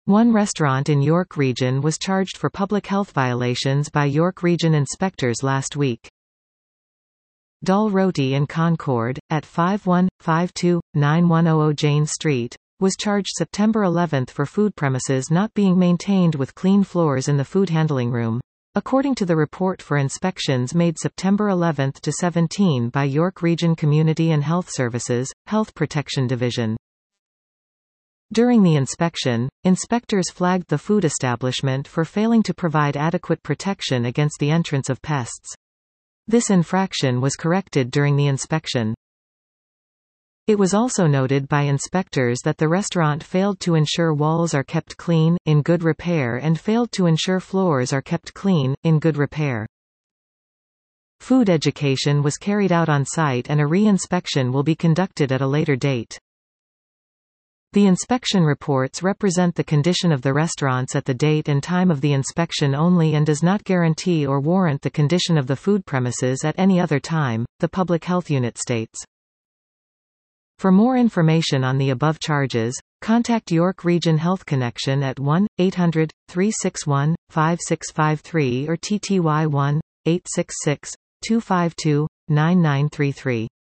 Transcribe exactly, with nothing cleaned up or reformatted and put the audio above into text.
One restaurant in York Region was charged for public health violations by York Region inspectors last week. Dal Roti in Concord, at five one five two nine one zero zero Jane Street, was charged September eleventh for food premises not being maintained with clean floors in the food handling room, according to the report for inspections made September eleventh to seventeenth by York Region Community and Health Services, Health Protection Division. During the inspection, inspectors flagged the food establishment for failing to provide adequate protection against the entrance of pests. This infraction was corrected during the inspection. It was also noted by inspectors that the restaurant failed to ensure walls are kept clean, in good repair and failed to ensure floors are kept clean, in good repair. Food education was carried out on site and a re-inspection will be conducted at a later date. The inspection reports represent the condition of the restaurants at the date and time of the inspection only and does not guarantee or warrant the condition of the food premises at any other time, the Public Health Unit states. For more information on the above charges, contact York Region Health Connection at one eight hundred three six one five six five three or T T Y one eight six six two five two nine nine three three.